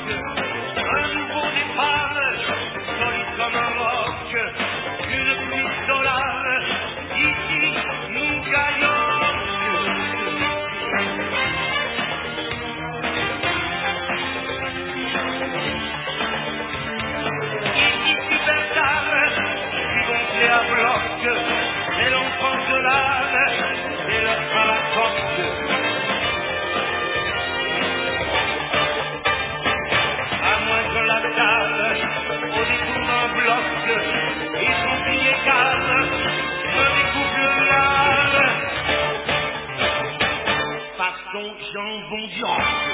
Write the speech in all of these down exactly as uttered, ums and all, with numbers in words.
un nouveau départ, solide comme un roc, une pluie solare, ici nous gagnons. Ici super tard, ils vont gonflés à bloc, et l'on prend de l'âme, et leur à la porte. À moins que la table, au détour d'un bloc, ils sont pliés calmes, me découpent l'âme. Façon jambon d'yank.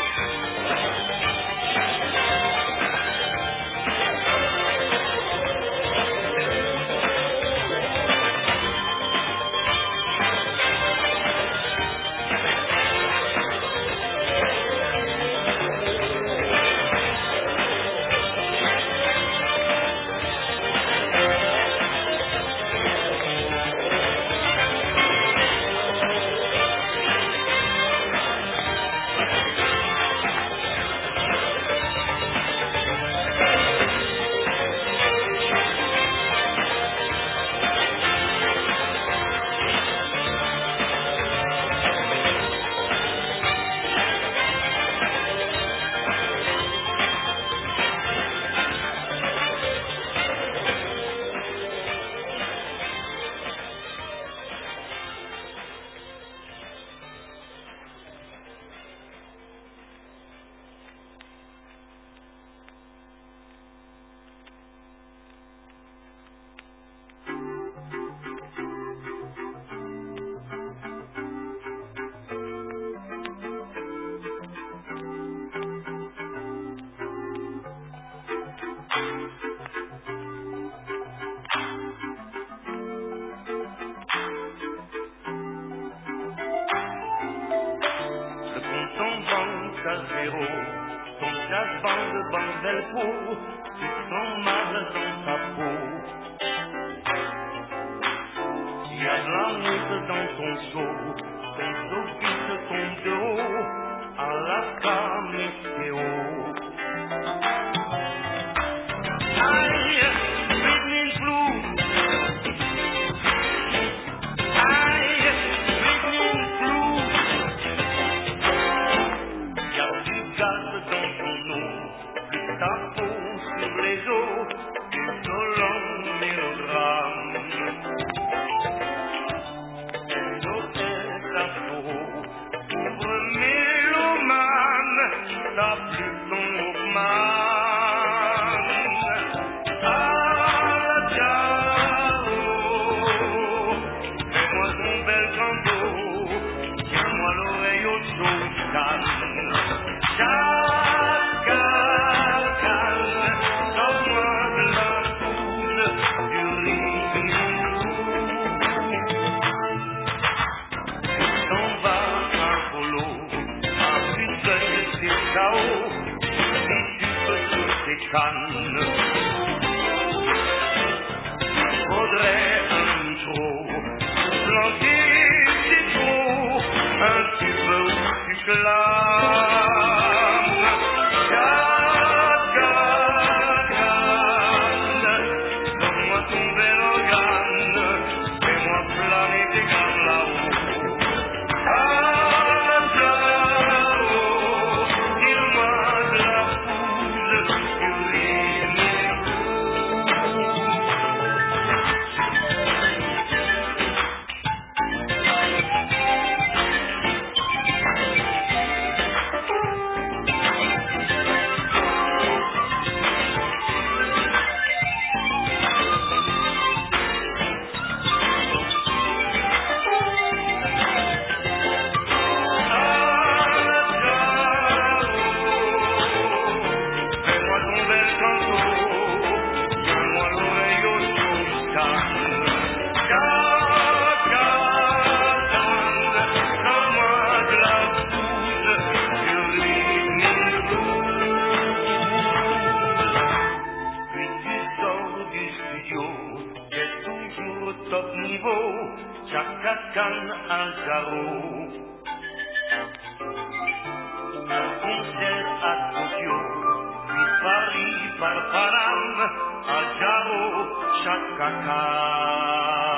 Parparam, Ajaro, Chakakan.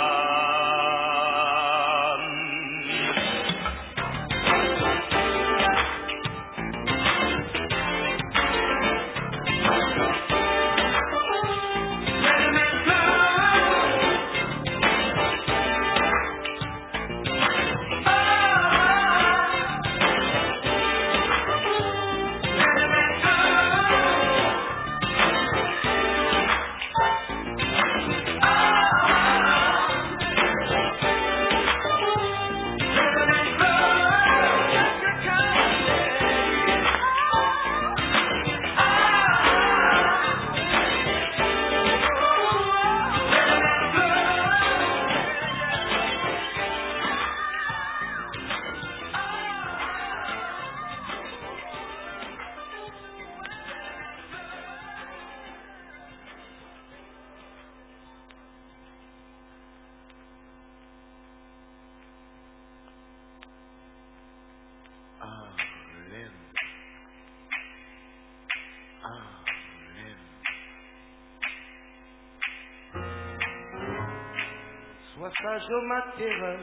Sois sage, ô ma terreur,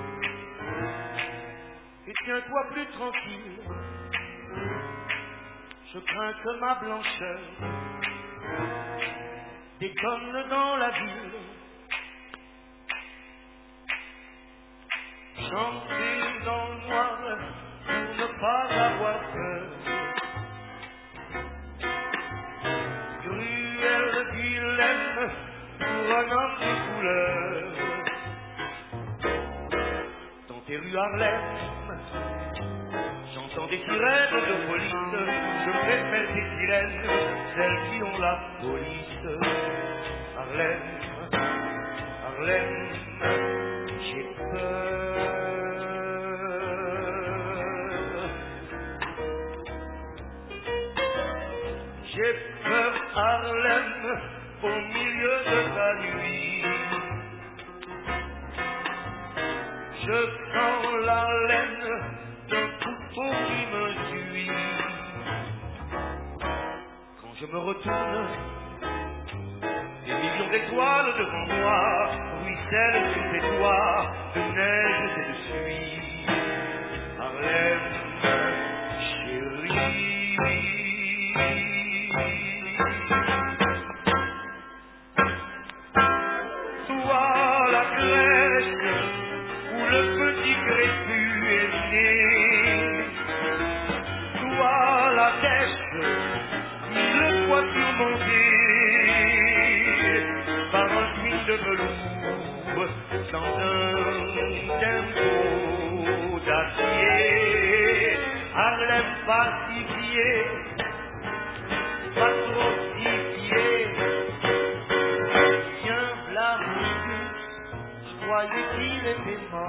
et tiens-toi plus tranquille. Je crains que ma blancheur déconne dans la ville. Chanter dans le noir pour ne pas avoir peur. Cruelle vilaine pour un homme de couleur. Dans tes rues Harlem, j'entends des sirènes de police. Je préfère ces sirènes, celles qui ont la police. Harlem, Harlem, j'ai peur. J'ai peur, Harlem, au milieu de la nuit. Je sens la laine d'un couteau qui me suit. Quand je me retourne, des millions d'étoiles devant moi ruissellent sur tes toits de neige et de suie. Harlem, chérie. Toi la crèche où le petit crépus est né. Toi la dèche, mille fois surmontée par un swing de velours dans un tempo d'acier. Harlem pacifié, pacifié. Tiens, v'là je croyais qu'il était mort.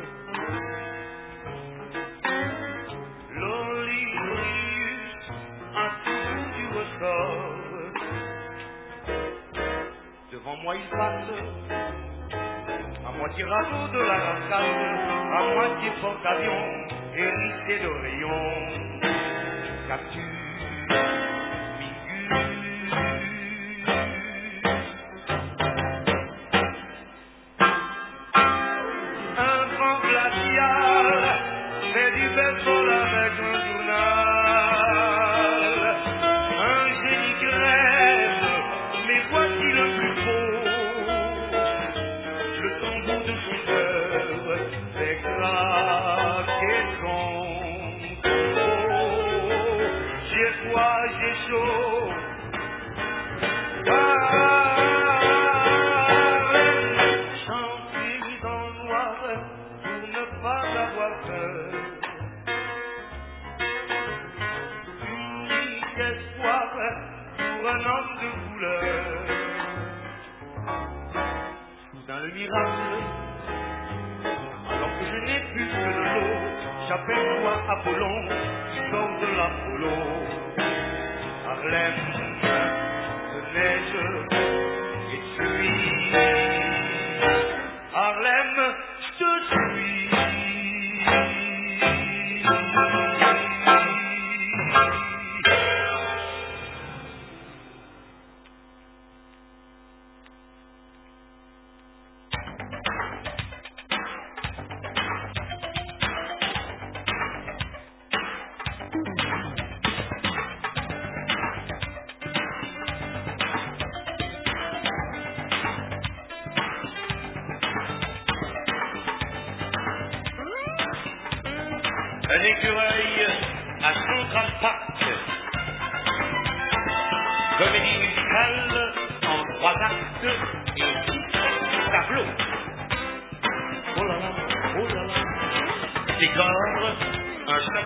L'Olivrius a tout du ressort. Devant moi il passe, à moitié radeau de la rascade, à moitié porte-avions hérissé de rayons. Cactus, Mingus. Un vent glacial fait du baseball avec un journal. Un génie grève, mais voici le plus beau. Le tambour de son cœur fait craquer son tombeau. J'ai froid, j'ai chaud. Chanter dans le noir pour ne pas avoir peur. Unique espoir pour un homme de couleur. Soudain le miracle, alors que je n'ai plus que de l'eau, j'appelle toi Apollon qui sort de l'Apollo. Harlem, de neige et de pluie. Harlem, je te suis.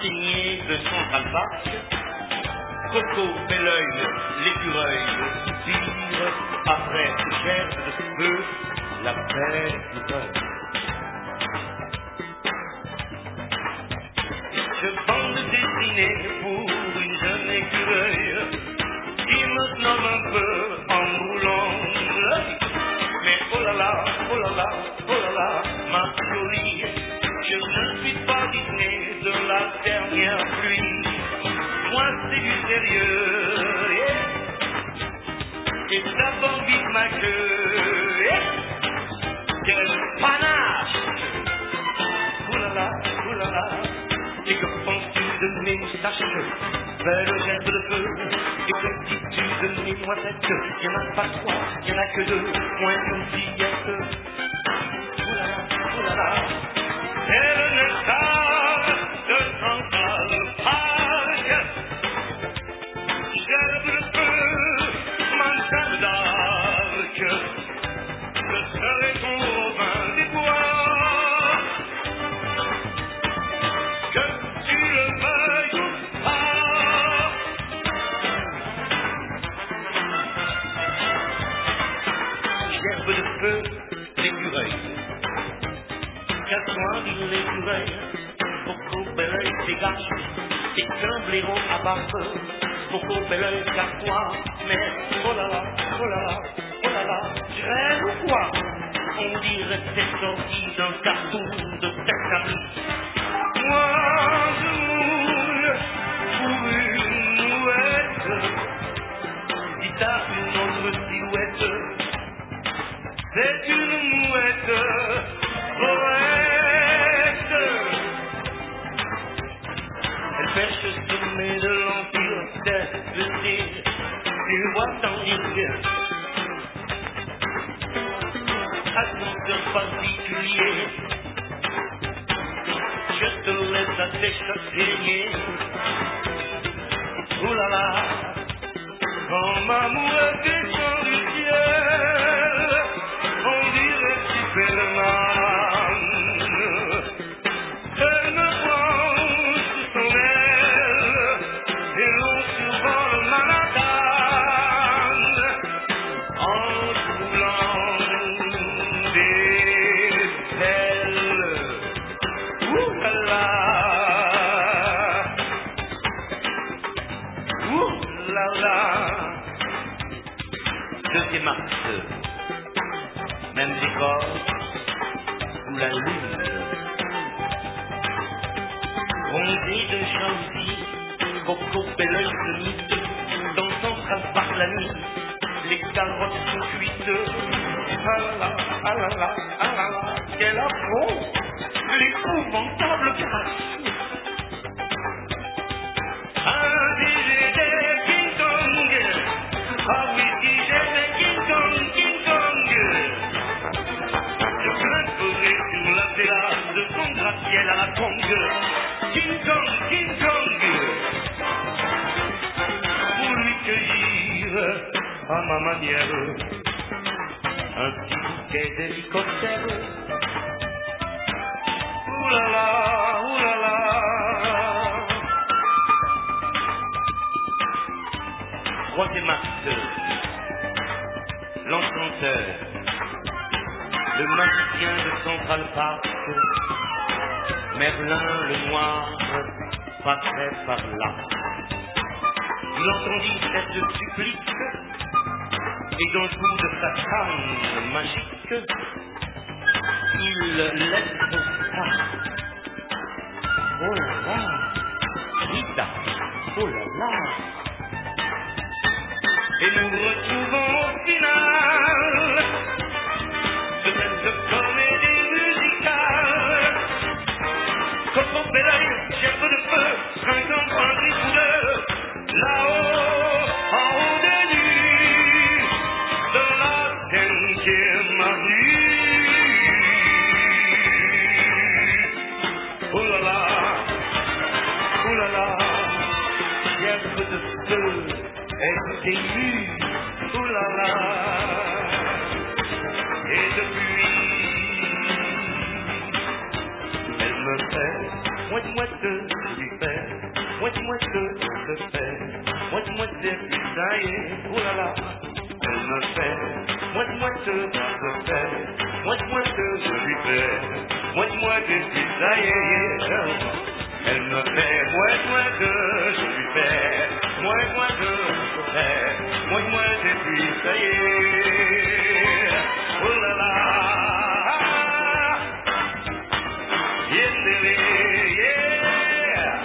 enseigné de Central Park. Coco, Belleuil, l'écureuil, le soupir, après gerbe de feu, la belle écureuil. Je bande dessinée pour une jeune écureuil qui me nomme un peu en brûlant. Mais oh là là, oh là là, oh là là, ma jolie, je ne suis pas Disney de la dernière pluie. Moi c'est du sérieux, yeah. Et d'abord vite ma queue, yeah. Quel panache. Oh là là, oh là là. Et que penses-tu de mes moustaches, belle gerbe de feu? Et que dis-tu de mes noisettes? Y'en a pas trois, y'en a que deux, moins qu'une fillette. Oh là là, oh là là. C'est le nectar de Central Park. Gerbe de feu, manchane d'arc. Je serai ton Robin des Bois. L'écureuil, casse-moi dit l'écureuil, Coco Belleuil dégage, et qu'un blaireau à barbe, Coco Belleuil casse-toi, mais oh là là, oh là là, oh là là, je rêve ou quoi? On dirait que c'est sorti d'un cartoon de Texas. Moi je moule pour une mouette, dis t'as une autre silhouette. C'est une mouette poète. Elle pêche semée de l'empire d'Est, tu vois t'en dire à son cœur particulier. Je te laisse à tes châtaigniers. Oh là là, quand ma mouette descend du ciel, on dirait Superman. Elle me prend sous son aile et l'on survole Manhattan en roulant des ailes. Ouh là là, ouh là là. Deuxième acte. Même décor, sous la lune, rondé de jalousie, Coco Belleuil se mythe, dans Central Park la nuit, les carottes sont cuites. Ah là là, ah là là, ah là là, quel affront, l'épouvantable grâce. Un D J des King Kong, ah oui, D J des King Kong, King Kong. Sur la terrasse de son gratte-ciel à la Kong, King Kong, King Kong, pour lui cueillir à ma manière un petit bouquet d'hélicoptères. Ouh là là, ouh là là. Troisième acte, l'enchanteur, le magicien de Central Park, Merlin le noir passait par là. Il entendit cette supplique et d'un coup de sa canne magique, il l'exauça. Oh là là, Rita, oh là là. Et nous retrouvons au final de cette comédie musicale. Coco Belleuil, gerbe de feu, cinquante points de couleur, là-haut, en haut des nuits, de la cinquième avenue. Oh là là, oh là là, gerbe de feu, elle émue, oh là là. Et depuis, elle me fait mouette mouette du père. depuis ça y est, oh là là, elle me fait, moi de moi que je fais, moi de moi que je lui fais, moi de moi depuis ça y est, elle me fait, moi de moi que je lui fais, moi de moi que je fais, moi de moi depuis ça y est, oh là là, yeah, yeah,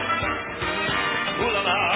oh là là.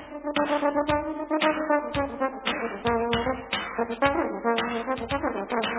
Thank you.